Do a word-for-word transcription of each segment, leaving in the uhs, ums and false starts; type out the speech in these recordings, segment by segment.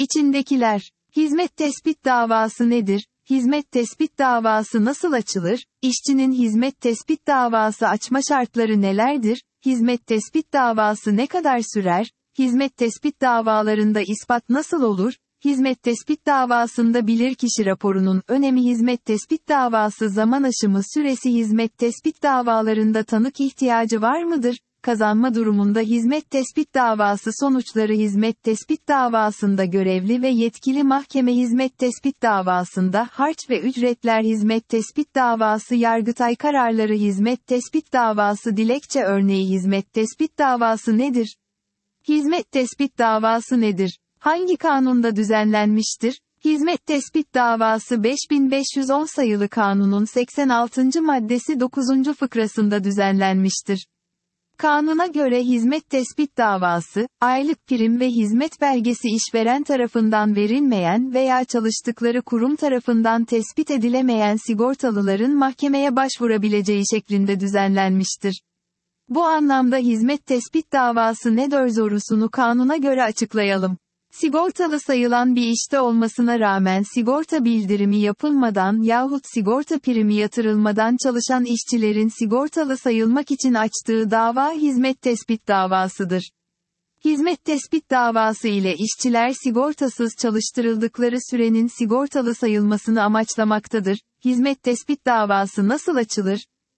İçindekiler. Hizmet tespit davası nedir? Hizmet tespit davası nasıl açılır? İşçinin hizmet tespit davası açma şartları nelerdir? Hizmet tespit davası ne kadar sürer? Hizmet tespit davalarında ispat nasıl olur? Hizmet tespit davasında bilirkişi raporunun önemi. Hizmet tespit davası zaman aşımı süresi. Hizmet tespit davalarında tanık ihtiyacı var mıdır? Kazanma durumunda hizmet tespit davası sonuçları. Hizmet tespit davasında görevli ve yetkili mahkeme. Hizmet tespit davasında harç ve ücretler. Hizmet tespit davası Yargıtay kararları. Hizmet tespit davası dilekçe örneği. Hizmet tespit davası nedir? Hizmet tespit davası nedir? Hangi kanunda düzenlenmiştir? Hizmet tespit davası beş bin beş yüz on sayılı kanunun seksen altıncı maddesi dokuzuncu fıkrasında düzenlenmiştir. Kanuna göre hizmet tespit davası, aylık prim ve hizmet belgesi işveren tarafından verilmeyen veya çalıştıkları kurum tarafından tespit edilemeyen sigortalıların mahkemeye başvurabileceği şeklinde düzenlenmiştir. Bu anlamda hizmet tespit davası nedir sorusunu kanuna göre açıklayalım. Sigortalı sayılan bir işte olmasına rağmen sigorta bildirimi yapılmadan yahut sigorta primi yatırılmadan çalışan işçilerin sigortalı sayılmak için açtığı dava hizmet tespit davasıdır. Hizmet tespit davası ile işçiler sigortasız çalıştırıldıkları sürenin sigortalı sayılmasını amaçlamaktadır. Hizmet tespit davası nasıl açılır?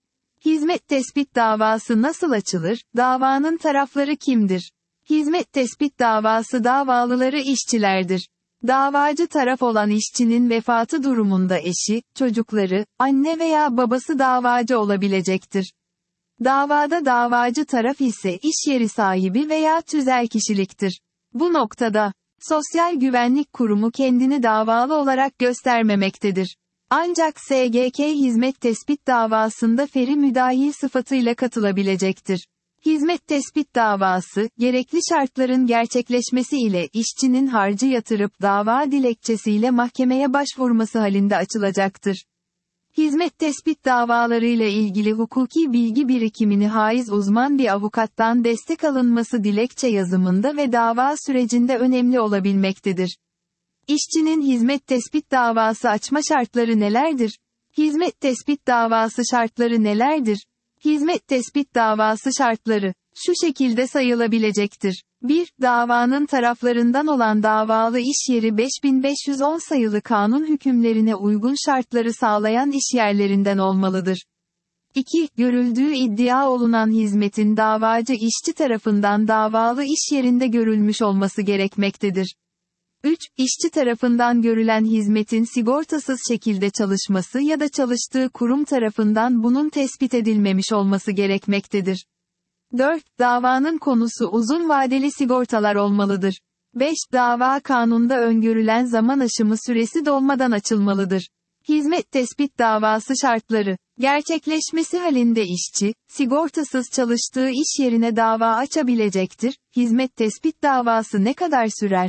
Hizmet tespit davası nasıl açılır? Davanın tarafları kimdir? Hizmet tespit davası davalıları işçilerdir. Davacı taraf olan işçinin vefatı durumunda eşi, çocukları, anne veya babası davacı olabilecektir. Davada davacı taraf ise iş yeri sahibi veya tüzel kişiliktir. Bu noktada, Sosyal Güvenlik Kurumu kendini davalı olarak göstermemektedir. Ancak S G K hizmet tespit davasında feri müdahil sıfatıyla katılabilecektir. Hizmet tespit davası, gerekli şartların gerçekleşmesi ile işçinin harcı yatırıp dava dilekçesiyle mahkemeye başvurması halinde açılacaktır. Hizmet tespit davalarıyla ilgili hukuki bilgi birikimini haiz uzman bir avukattan destek alınması dilekçe yazımında ve dava sürecinde önemli olabilmektedir. İşçinin hizmet tespit davası açma şartları nelerdir? Hizmet tespit davası şartları nelerdir? Hizmet tespit davası şartları, şu şekilde sayılabilecektir. bir Davanın taraflarından olan davalı iş yeri beş bin beş yüz on sayılı kanun hükümlerine uygun şartları sağlayan işyerlerinden olmalıdır. iki Görüldüğü iddia olunan hizmetin davacı işçi tarafından davalı iş yerinde görülmüş olması gerekmektedir. üç İşçi tarafından görülen hizmetin sigortasız şekilde çalışması ya da çalıştığı kurum tarafından bunun tespit edilmemiş olması gerekmektedir. dört Davanın konusu uzun vadeli sigortalar olmalıdır. beş Dava kanunda öngörülen zaman aşımı süresi dolmadan açılmalıdır. Hizmet tespit davası şartları, gerçekleşmesi halinde işçi, sigortasız çalıştığı iş yerine dava açabilecektir. Hizmet tespit davası ne kadar sürer?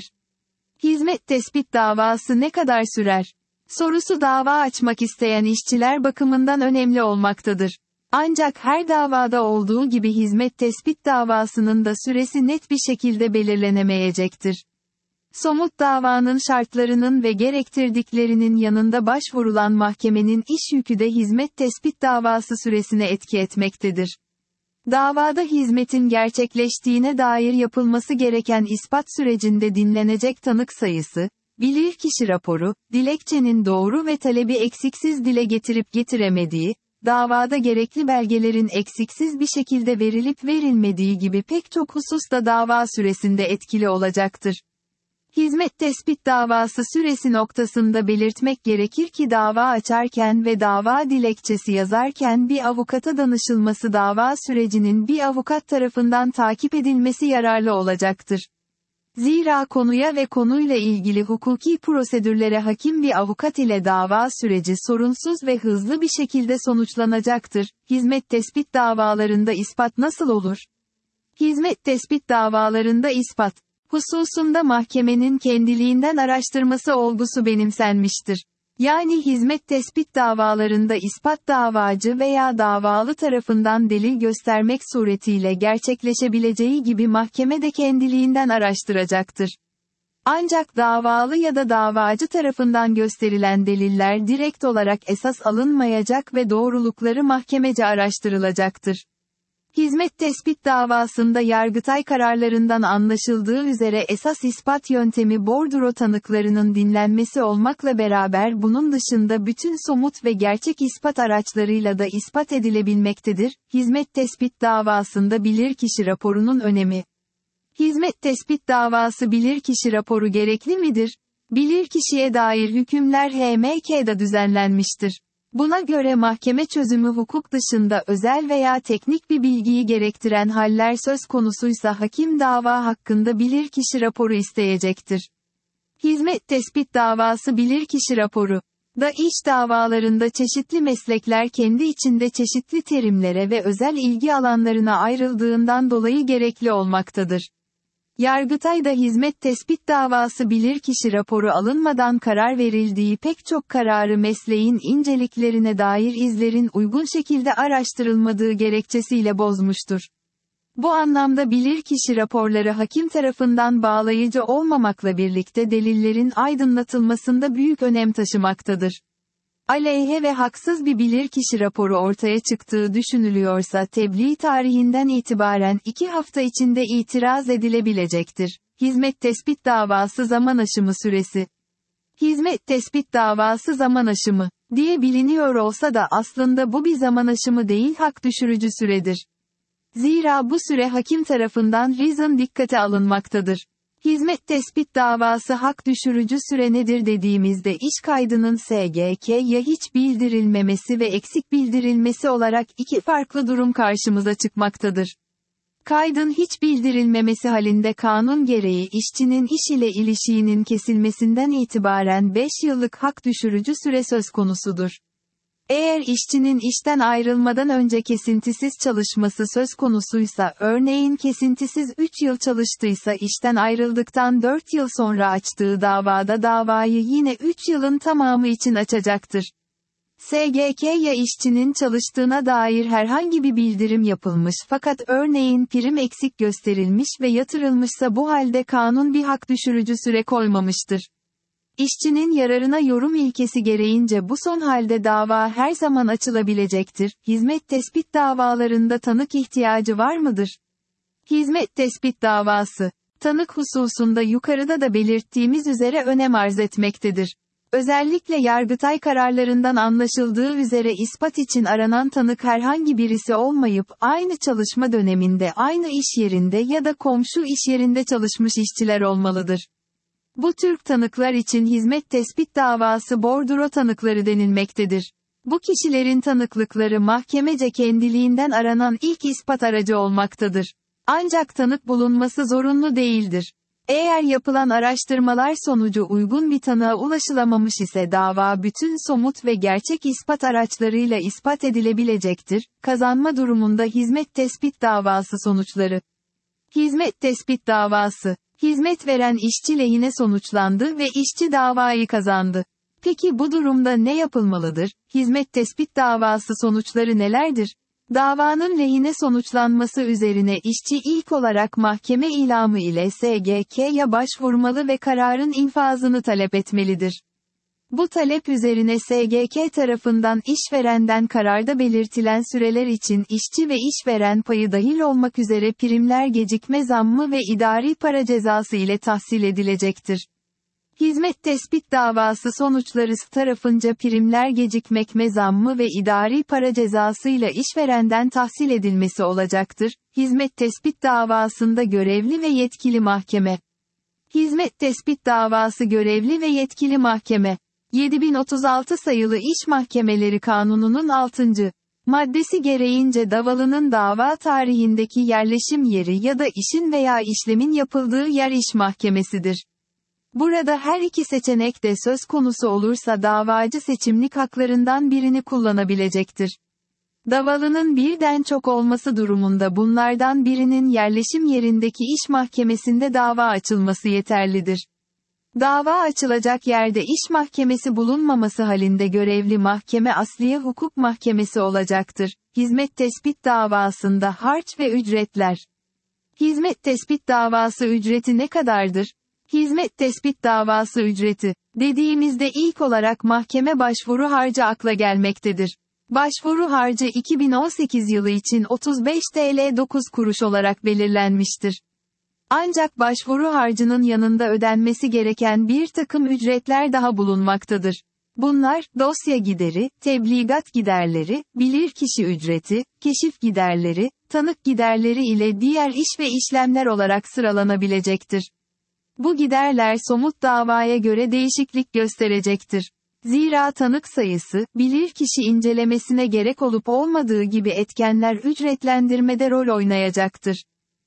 Hizmet tespit davası ne kadar sürer? Sorusu dava açmak isteyen işçiler bakımından önemli olmaktadır. Ancak her davada olduğu gibi hizmet tespit davasının da süresi net bir şekilde belirlenemeyecektir. Somut davanın şartlarının ve gerektirdiklerinin yanında başvurulan mahkemenin iş yükü de hizmet tespit davası süresine etki etmektedir. Davada hizmetin gerçekleştiğine dair yapılması gereken ispat sürecinde dinlenecek tanık sayısı, bilirkişi raporu, dilekçenin doğru ve talebi eksiksiz dile getirip getiremediği, davada gerekli belgelerin eksiksiz bir şekilde verilip verilmediği gibi pek çok husus da dava süresinde etkili olacaktır. Hizmet tespit davası süresi noktasında belirtmek gerekir ki dava açarken ve dava dilekçesi yazarken bir avukata danışılması dava sürecinin bir avukat tarafından takip edilmesi yararlı olacaktır. Zira konuya ve konuyla ilgili hukuki prosedürlere hakim bir avukat ile dava süreci sorunsuz ve hızlı bir şekilde sonuçlanacaktır. Hizmet tespit davalarında ispat nasıl olur? Hizmet tespit davalarında ispat hususunda mahkemenin kendiliğinden araştırması olgusu benimsenmiştir. Yani hizmet tespit davalarında ispat davacı veya davalı tarafından delil göstermek suretiyle gerçekleşebileceği gibi mahkeme de kendiliğinden araştıracaktır. Ancak davalı ya da davacı tarafından gösterilen deliller direkt olarak esas alınmayacak ve doğrulukları mahkemece araştırılacaktır. Hizmet tespit davasında Yargıtay kararlarından anlaşıldığı üzere esas ispat yöntemi bordro tanıklarının dinlenmesi olmakla beraber bunun dışında bütün somut ve gerçek ispat araçlarıyla da ispat edilebilmektedir. Hizmet tespit davasında bilirkişi raporunun önemi. Hizmet tespit davası bilirkişi raporu gerekli midir? Bilirkişiye dair hükümler H M K'da düzenlenmiştir. Buna göre mahkeme çözümü hukuk dışında özel veya teknik bir bilgiyi gerektiren haller söz konusuysa hakim dava hakkında bilirkişi raporu isteyecektir. Hizmet tespit davası bilirkişi raporu da iş davalarında çeşitli meslekler kendi içinde çeşitli terimlere ve özel ilgi alanlarına ayrıldığından dolayı gerekli olmaktadır. Yargıtay'da hizmet tespit davası bilirkişi raporu alınmadan karar verildiği pek çok kararı mesleğin inceliklerine dair izlerin uygun şekilde araştırılmadığı gerekçesiyle bozmuştur. Bu anlamda bilirkişi raporları hakim tarafından bağlayıcı olmamakla birlikte delillerin aydınlatılmasında büyük önem taşımaktadır. Aleyhe ve haksız bir bilirkişi raporu ortaya çıktığı düşünülüyorsa tebliğ tarihinden itibaren iki hafta içinde itiraz edilebilecektir. Hizmet tespit davası zaman aşımı süresi. Hizmet tespit davası zaman aşımı diye biliniyor olsa da aslında bu bir zaman aşımı değil, hak düşürücü süredir. Zira bu süre hakim tarafından reason dikkate alınmaktadır. Hizmet tespit davası hak düşürücü süre nedir dediğimizde iş kaydının S G K'ya hiç bildirilmemesi ve eksik bildirilmesi olarak iki farklı durum karşımıza çıkmaktadır. Kaydın hiç bildirilmemesi halinde kanun gereği işçinin iş ile ilişiğinin kesilmesinden itibaren beş yıllık hak düşürücü süre söz konusudur. Eğer işçinin işten ayrılmadan önce kesintisiz çalışması söz konusuysa, örneğin kesintisiz üç yıl çalıştıysa işten ayrıldıktan dört yıl sonra açtığı davada davayı yine üç yılın tamamı için açacaktır. S G K'ya işçinin çalıştığına dair herhangi bir bildirim yapılmış fakat örneğin prim eksik gösterilmiş ve yatırılmışsa bu halde kanun bir hak düşürücü süre koymamıştır. İşçinin yararına yorum ilkesi gereğince bu son halde dava her zaman açılabilecektir. Hizmet tespit davalarında tanık ihtiyacı var mıdır? Hizmet tespit davası, tanık hususunda yukarıda da belirttiğimiz üzere önem arz etmektedir. Özellikle Yargıtay kararlarından anlaşıldığı üzere ispat için aranan tanık herhangi birisi olmayıp, aynı çalışma döneminde aynı iş yerinde ya da komşu iş yerinde çalışmış işçiler olmalıdır. Bu tür tanıklar için hizmet tespit davası bordro tanıkları denilmektedir. Bu kişilerin tanıklıkları mahkemece kendiliğinden aranan ilk ispat aracı olmaktadır. Ancak tanık bulunması zorunlu değildir. Eğer yapılan araştırmalar sonucu uygun bir tanığa ulaşılamamış ise dava bütün somut ve gerçek ispat araçlarıyla ispat edilebilecektir. Kazanma durumunda hizmet tespit davası sonuçları. Hizmet tespit davası, hizmet veren işçi lehine sonuçlandı ve işçi davayı kazandı. Peki bu durumda ne yapılmalıdır? Hizmet tespit davası sonuçları nelerdir? Davanın lehine sonuçlanması üzerine işçi ilk olarak mahkeme ilamı ile S G K'ya başvurmalı ve kararın infazını talep etmelidir. Bu talep üzerine S G K tarafından işverenden kararda belirtilen süreler için işçi ve işveren payı dahil olmak üzere primler gecikme zammı ve idari para cezası ile tahsil edilecektir. Hizmet tespit davası sonuçları tarafınca primler gecikmekme zammı ve idari para cezasıyla işverenden tahsil edilmesi olacaktır. Hizmet tespit davasında görevli ve yetkili mahkeme. Hizmet tespit davası görevli ve yetkili mahkeme. yedi bin otuz altı sayılı İş Mahkemeleri Kanunu'nun altıncı maddesi gereğince davalının dava tarihindeki yerleşim yeri ya da işin veya işlemin yapıldığı yer iş mahkemesidir. Burada her iki seçenek de söz konusu olursa davacı seçimlik haklarından birini kullanabilecektir. Davalının birden çok olması durumunda bunlardan birinin yerleşim yerindeki iş mahkemesinde dava açılması yeterlidir. Dava açılacak yerde iş mahkemesi bulunmaması halinde görevli mahkeme asliye hukuk mahkemesi olacaktır. Hizmet tespit davasında harç ve ücretler. Hizmet tespit davası ücreti ne kadardır? Hizmet tespit davası ücreti dediğimizde ilk olarak mahkeme başvuru harcı akla gelmektedir. Başvuru harcı iki bin on sekiz yılı için otuz beş TL dokuz kuruş olarak belirlenmiştir. Ancak başvuru harcının yanında ödenmesi gereken bir takım ücretler daha bulunmaktadır. Bunlar, dosya gideri, tebligat giderleri, bilirkişi ücreti, keşif giderleri, tanık giderleri ile diğer iş ve işlemler olarak sıralanabilecektir. Bu giderler somut davaya göre değişiklik gösterecektir. Zira tanık sayısı, bilirkişi incelemesine gerek olup olmadığı gibi etkenler ücretlendirmede rol oynayacaktır.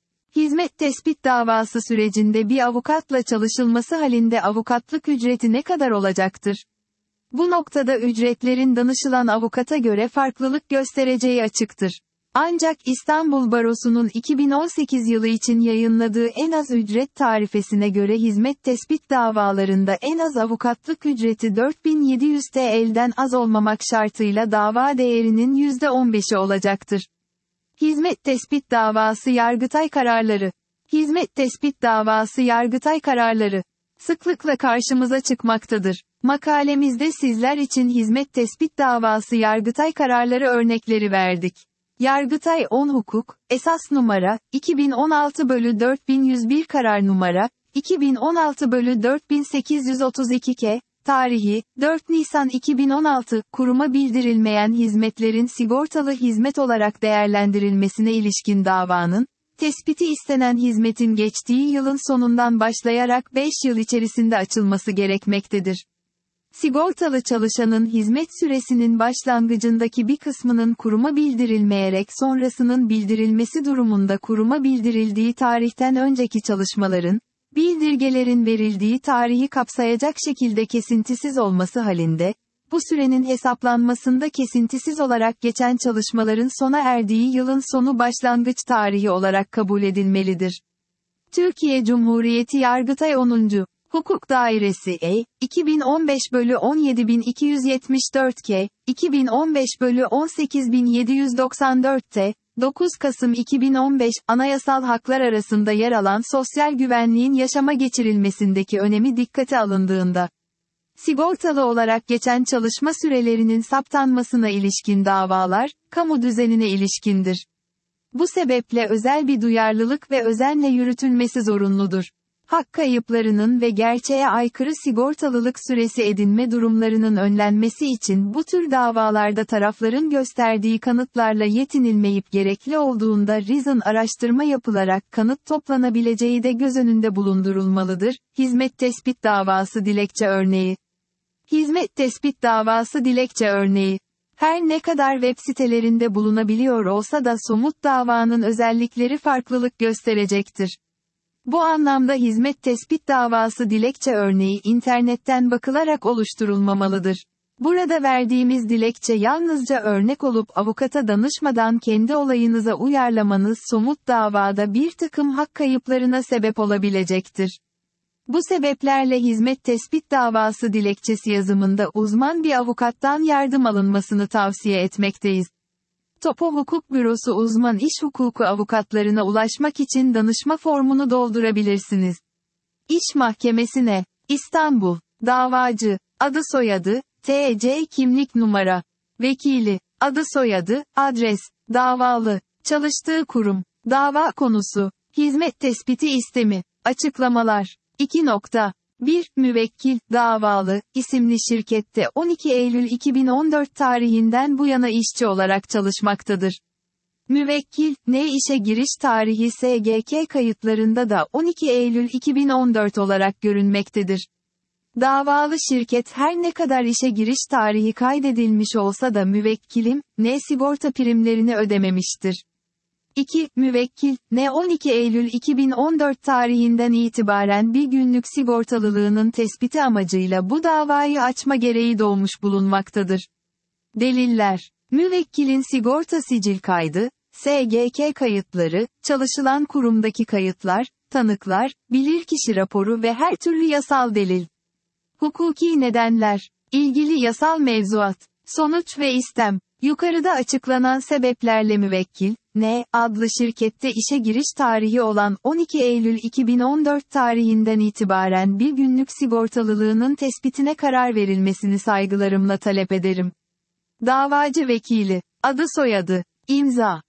Hizmet tespit davası sürecinde bir avukatla çalışılması halinde avukatlık ücreti ne kadar olacaktır? Bu noktada ücretlerin danışılan avukata göre farklılık göstereceği açıktır. Ancak İstanbul Barosu'nun iki bin on sekiz yılı için yayınladığı en az ücret tarifesine göre hizmet tespit davalarında en az avukatlık ücreti dört bin yedi yüz TL'den az olmamak şartıyla dava değerinin yüzde on beşi olacaktır. Hizmet tespit davası Yargıtay kararları. Hizmet tespit davası Yargıtay kararları sıklıkla karşımıza çıkmaktadır. Makalemizde sizler için hizmet tespit davası Yargıtay kararları örnekleri verdik. Yargıtay on Hukuk, esas numara, iki bin on altı bölü dört bin yüz bir karar numara, iki bin on altı bölü dört bin sekiz yüz otuz iki K, tarihi, dört Nisan iki bin on altı, kuruma bildirilmeyen hizmetlerin sigortalı hizmet olarak değerlendirilmesine ilişkin davanın, tespiti istenen hizmetin geçtiği yılın sonundan başlayarak beş yıl içerisinde açılması gerekmektedir. Sigortalı çalışanın hizmet süresinin başlangıcındaki bir kısmının kuruma bildirilmeyerek sonrasının bildirilmesi durumunda kuruma bildirildiği tarihten önceki çalışmaların, bildirgelerin verildiği tarihi kapsayacak şekilde kesintisiz olması halinde, bu sürenin hesaplanmasında kesintisiz olarak geçen çalışmaların sona erdiği yılın sonu başlangıç tarihi olarak kabul edilmelidir. Türkiye Cumhuriyeti Yargıtay onuncu Hukuk Dairesi E, iki bin on beş bölü on yedi bin iki yüz yetmiş dört K, iki bin on beş bölü on sekiz bin yedi yüz doksan dört T, dokuz Kasım iki bin on beş, anayasal haklar arasında yer alan sosyal güvenliğin yaşama geçirilmesindeki önemi dikkate alındığında, sigortalı olarak geçen çalışma sürelerinin saptanmasına ilişkin davalar, kamu düzenine ilişkindir. Bu sebeple özel bir duyarlılık ve özenle yürütülmesi zorunludur. Hak kayıplarının ve gerçeğe aykırı sigortalılık süresi edinme durumlarının önlenmesi için bu tür davalarda tarafların gösterdiği kanıtlarla yetinilmeyip gerekli olduğunda reason araştırma yapılarak kanıt toplanabileceği de göz önünde bulundurulmalıdır. Hizmet tespit davası dilekçe örneği. Hizmet tespit davası dilekçe örneği. Her ne kadar web sitelerinde bulunabiliyor olsa da somut davanın özellikleri farklılık gösterecektir. Bu anlamda hizmet tespit davası dilekçe örneği internetten bakılarak oluşturulmamalıdır. Burada verdiğimiz dilekçe yalnızca örnek olup avukata danışmadan kendi olayınıza uyarlamanız somut davada bir takım hak kayıplarına sebep olabilecektir. Bu sebeplerle hizmet tespit davası dilekçesi yazımında uzman bir avukattan yardım alınmasını tavsiye etmekteyiz. Topo Hukuk Bürosu uzman iş hukuku avukatlarına ulaşmak için danışma formunu doldurabilirsiniz. İş Mahkemesi'ne, İstanbul, davacı, adı soyadı, T C kimlik numara, vekili, adı soyadı, adres, davalı, çalıştığı kurum, dava konusu, hizmet tespiti istemi, açıklamalar. iki nokta bir Müvekkil, davalı, isimli şirkette on iki Eylül iki bin on dört tarihinden bu yana işçi olarak çalışmaktadır. Müvekkil, ne işe giriş tarihi S G K kayıtlarında da on iki Eylül iki bin on dört olarak görünmektedir. Davalı şirket her ne kadar işe giriş tarihi kaydedilmiş olsa da müvekkilim, ne sigorta primlerini ödememiştir. iki Müvekkil, ne on iki Eylül iki bin on dört tarihinden itibaren bir günlük sigortalılığının tespiti amacıyla bu davayı açma gereği doğmuş bulunmaktadır. Deliller. Müvekkilin sigorta sicil kaydı, S G K kayıtları, çalışılan kurumdaki kayıtlar, tanıklar, bilirkişi raporu ve her türlü yasal delil. Hukuki nedenler. İlgili yasal mevzuat. Sonuç ve istem. Yukarıda açıklanan sebeplerle müvekkil, N. adlı şirkette işe giriş tarihi olan on iki Eylül iki bin on dört tarihinden itibaren bir günlük sigortalılığının tespitine karar verilmesini saygılarımla talep ederim. Davacı vekili. Adı soyadı. İmza.